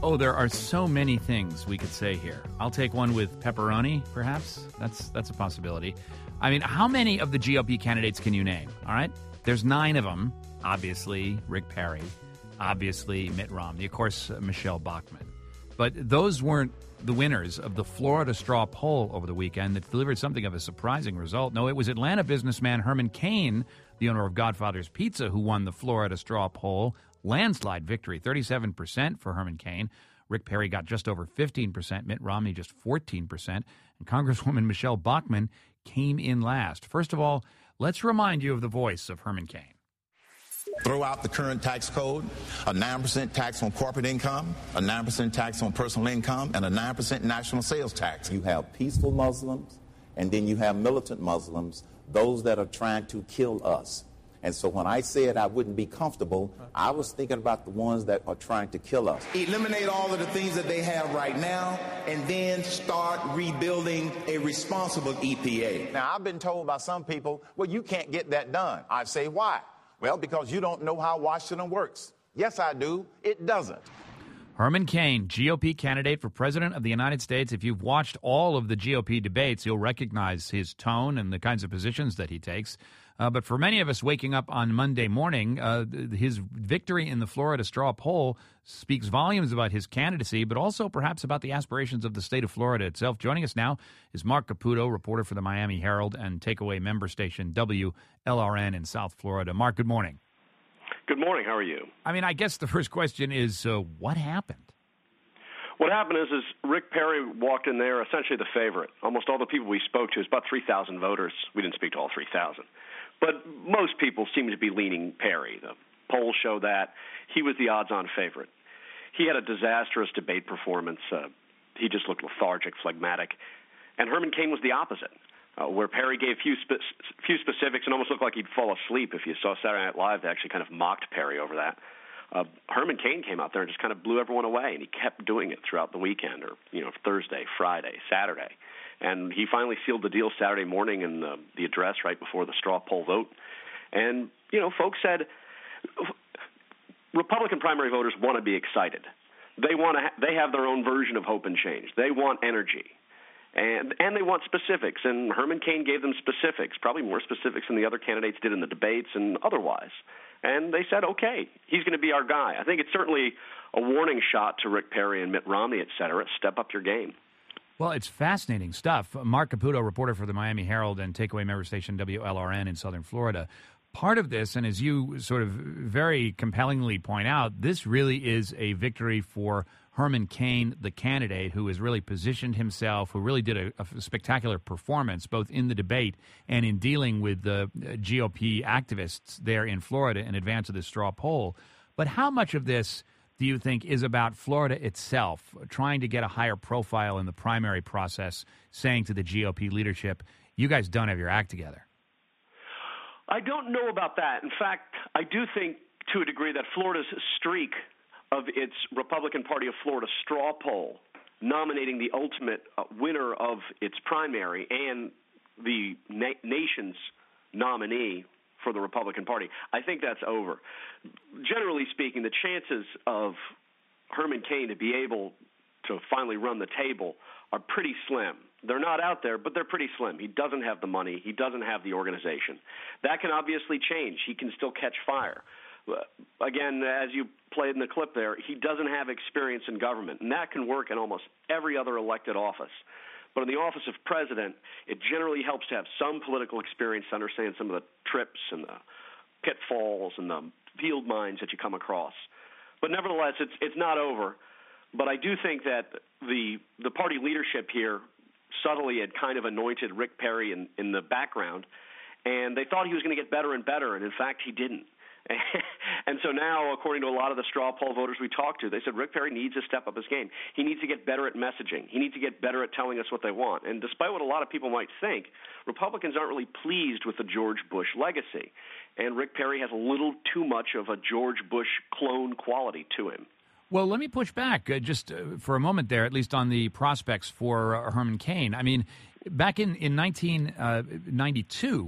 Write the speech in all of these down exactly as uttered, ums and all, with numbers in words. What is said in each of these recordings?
Oh, there are so many things we could say here. I'll take one with pepperoni, perhaps. That's that's a possibility. I mean, how many of the G O P candidates can you name? All right? There's nine of them. Obviously, Rick Perry. Obviously, Mitt Romney. Of course, uh, Michelle Bachmann. But those weren't the winners of the Florida straw poll over the weekend that delivered something of a surprising result. No, it was Atlanta businessman Herman Cain, the owner of Godfather's Pizza, who won the Florida straw poll. Landslide victory, thirty-seven percent for Herman Cain. Rick Perry got just over fifteen percent. Mitt Romney just fourteen percent. And Congresswoman Michelle Bachmann came in last. First of all, let's remind you of the voice of Herman Cain. Throw out the current tax code, a nine percent tax on corporate income, a nine percent tax on personal income, and a nine percent national sales tax. You have peaceful Muslims, and then you have militant Muslims, those that are trying to kill us. And so when I said I wouldn't be comfortable, I was thinking about the ones that are trying to kill us. Eliminate all of the things that they have right now, and then start rebuilding a responsible E P A. Now, I've been told by some people, well, you can't get that done. I say, why? Well, because you don't know how Washington works. Yes, I do. It doesn't. Herman Cain, G O P candidate for president of the United States. If you've watched all of the G O P debates, you'll recognize his tone and the kinds of positions that he takes. Uh, but for many of us waking up on Monday morning, uh, his victory in the Florida straw poll speaks volumes about his candidacy, but also perhaps about the aspirations of the state of Florida itself. Joining us now is Mark Caputo, reporter for the Miami Herald and takeaway member station W L R N in South Florida. Mark, good morning. Good morning. How are you? I mean, I guess the first question is, uh, what happened? What happened is, is Rick Perry walked in there essentially the favorite. Almost all the people we spoke to, it was about three thousand voters. We didn't speak to all three thousand. But most people seem to be leaning Perry. The polls show that. He was the odds-on favorite. He had a disastrous debate performance. Uh, he just looked lethargic, phlegmatic. And Herman Cain was the opposite, uh, where Perry gave few spe- few specifics and almost looked like he'd fall asleep. If you saw Saturday Night Live, they actually kind of mocked Perry over that. Uh, Herman Cain came out there and just kind of blew everyone away, and he kept doing it throughout the weekend, or you know, Thursday, Friday, Saturday. And he finally sealed the deal Saturday morning in the, the address right before the straw poll vote. And, you know, folks said Republican primary voters want to be excited. They want to. Ha- they have their own version of hope and change. They want energy. And and they want specifics. And Herman Cain gave them specifics, probably more specifics than the other candidates did in the debates and otherwise. And they said, okay, he's going to be our guy. I think it's certainly a warning shot to Rick Perry and Mitt Romney, et cetera. Step up your game. Well, it's fascinating stuff. Mark Caputo, reporter for the Miami Herald and takeaway member station W L R N in Southern Florida. Part of this, and as you sort of very compellingly point out, this really is a victory for Herman Cain, the candidate, who has really positioned himself, who really did a, a spectacular performance both in the debate and in dealing with the G O P activists there in Florida in advance of the straw poll. But how much of this do you think is about Florida itself, trying to get a higher profile in the primary process, saying to the G O P leadership, you guys don't have your act together? I don't know about that. In fact, I do think to a degree that Florida's streak of its Republican Party of Florida straw poll nominating the ultimate uh, winner of its primary and the na- nation's nominee for the Republican Party, I think that's over. Generally speaking, the chances of Herman Cain to be able to finally run the table are pretty slim. They're not out there, but they're pretty slim. He doesn't have the money. He doesn't have the organization. That can obviously change. He can still catch fire. Again, as you played in the clip there, he doesn't have experience in government, and that can work in almost every other elected office. But in the office of president, it generally helps to have some political experience to understand some of the trips and the pitfalls and the field mines that you come across. But nevertheless, it's it's not over. But I do think that the the party leadership here subtly had kind of anointed Rick Perry in, in the background, and they thought he was going to get better and better, and in fact, he didn't. And so now, according to a lot of the straw poll voters we talked to, they said Rick Perry needs to step up his game. He needs to get better at messaging. He needs to get better at telling us what they want. And despite what a lot of people might think, Republicans aren't really pleased with the George Bush legacy. And Rick Perry has a little too much of a George Bush clone quality to him. Well, let me push back uh, just uh, for a moment there, at least on the prospects for uh, Herman Cain. I mean, back in, in nineteen ninety-two,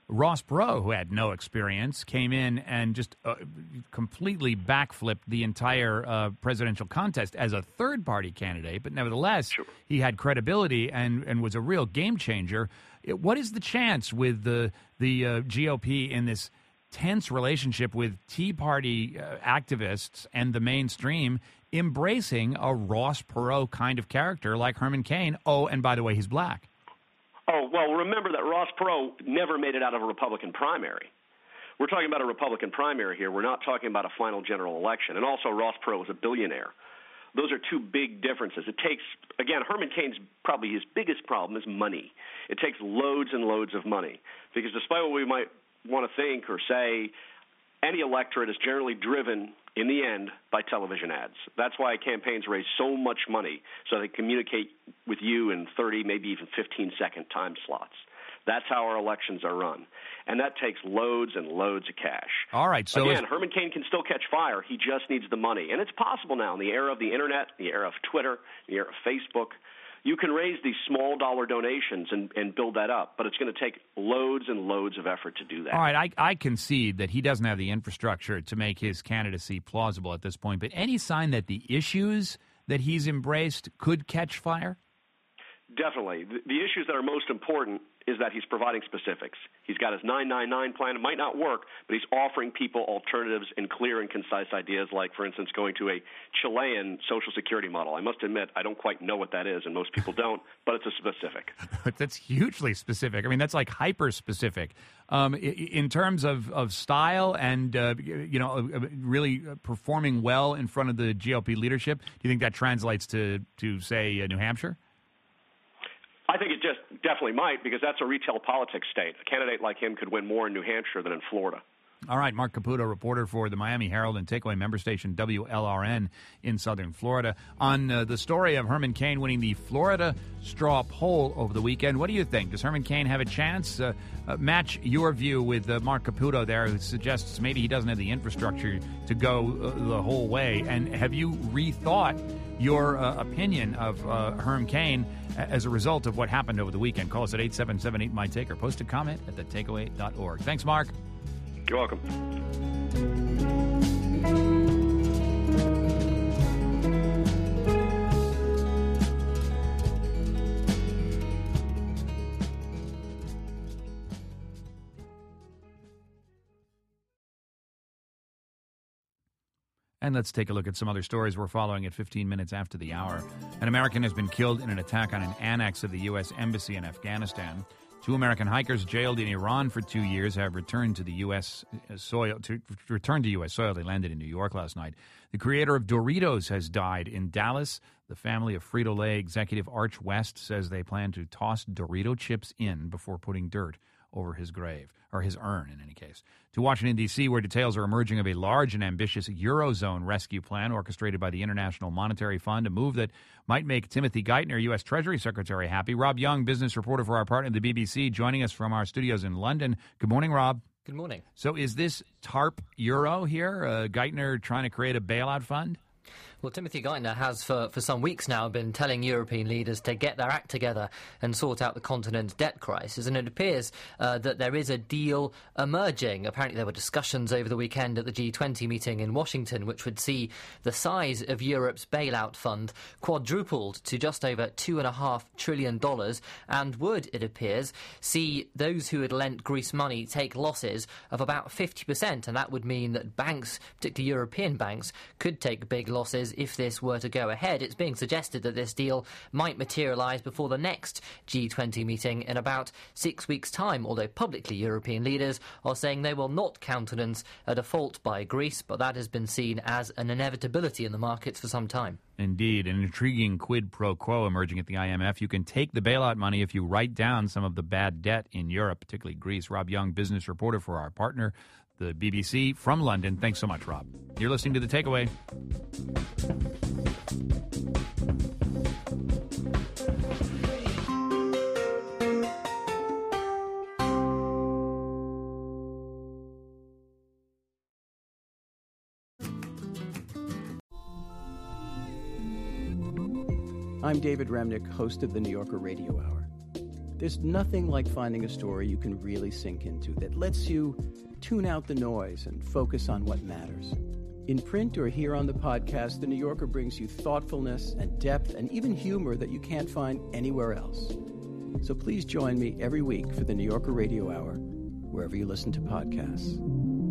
Ross Perot, who had no experience, came in and just uh, completely backflipped the entire uh, presidential contest as a third-party candidate. But nevertheless, sure. he had credibility and, and was a real game changer. It, what is the chance with the the uh, G O P in this tense relationship with Tea Party uh, activists and the mainstream embracing a Ross Perot kind of character like Herman Cain? Oh, and by the way, he's black. Oh, well, remember that Ross Perot never made it out of a Republican primary. We're talking about a Republican primary here. We're not talking about a final general election. And also, Ross Perot was a billionaire. Those are two big differences. It takes, again, Herman Cain's probably his biggest problem is money. It takes loads and loads of money. Because despite what we might want to think or say, any electorate is generally driven, in the end, by television ads. That's why campaigns raise so much money, so they communicate with you in thirty, maybe even fifteen-second time slots. That's how our elections are run. And that takes loads and loads of cash. All right. So Again, Herman Cain can still catch fire. He just needs the money. And it's possible now in the era of the Internet, the era of Twitter, the era of Facebook. You can raise these small dollar donations and, and build that up, but it's going to take loads and loads of effort to do that. All right, I, I concede that he doesn't have the infrastructure to make his candidacy plausible at this point, but any sign that the issues that he's embraced could catch fire? Definitely. The, the issues that are most important is that he's providing specifics. He's got his nine nine nine plan. It might not work, but he's offering people alternatives and clear and concise ideas like, for instance, going to a Chilean Social Security model. I must admit, I don't quite know what that is, and most people don't, but it's a specific. That's hugely specific. I mean, that's like hyper-specific. Um, in terms of, of style and, uh, you know, really performing well in front of the G O P leadership, do you think that translates to, to say, uh, New Hampshire? I think it just definitely might, because that's a retail politics state. A candidate like him could win more in New Hampshire than in Florida. All right, Mark Caputo, reporter for the Miami Herald and Takeaway member station W L R N in southern Florida. On uh, the story of Herman Cain winning the Florida straw poll over the weekend, what do you think? Does Herman Cain have a chance? Uh, uh, match your view with uh, Mark Caputo there, who suggests maybe he doesn't have the infrastructure to go uh, the whole way. And have you rethought your uh, opinion of uh, Herm Cain as a result of what happened over the weekend? Call us at eight seven seven eight, M Y T A K E or post a comment at the takeaway dot org. Thanks, Mark. You're welcome. And let's take a look at some other stories we're following at fifteen minutes after the hour. An American has been killed in an attack on an annex of the U S Embassy in Afghanistan. Two American hikers jailed in Iran for two years have returned to the U S soil. To return to U S soil, they landed in New York last night. The creator of Doritos has died in Dallas. The family of Frito-Lay executive Arch West says they plan to toss Dorito chips in before putting dirt over his grave, or his urn in any case. To Washington, D C, where details are emerging of a large and ambitious Eurozone rescue plan orchestrated by the International Monetary Fund, a move that might make Timothy Geithner, U S Treasury Secretary, happy. Rob Young, business reporter for our partner, the B B C, joining us from our studios in London. Good morning, Rob. Good morning. So is this TARP Euro here, uh, Geithner trying to create a bailout fund? Well, Timothy Geithner has for, for some weeks now been telling European leaders to get their act together and sort out the continent's debt crisis. And it appears uh, that there is a deal emerging. Apparently there were discussions over the weekend at the G twenty meeting in Washington, which would see the size of Europe's bailout fund quadrupled to just over two point five trillion dollars and would, it appears, see those who had lent Greece money take losses of about fifty percent. And that would mean that banks, particularly European banks, could take big losses if this were to go ahead. It's being suggested that this deal might materialise before the next G twenty meeting in about six weeks' time, although publicly European leaders are saying they will not countenance a default by Greece, but that has been seen as an inevitability in the markets for some time. Indeed, an intriguing quid pro quo emerging at the I M F. You can take the bailout money if you write down some of the bad debt in Europe, particularly Greece. Rob Young, business reporter for our partner, the B B C from London. Thanks so much, Rob. You're listening to The Takeaway. I'm David Remnick, host of the New Yorker Radio Hour. There's nothing like finding a story you can really sink into that lets you tune out the noise and focus on what matters. In print or here on the podcast, The New Yorker brings you thoughtfulness and depth and even humor that you can't find anywhere else. So please join me every week for the New Yorker Radio Hour, wherever you listen to podcasts.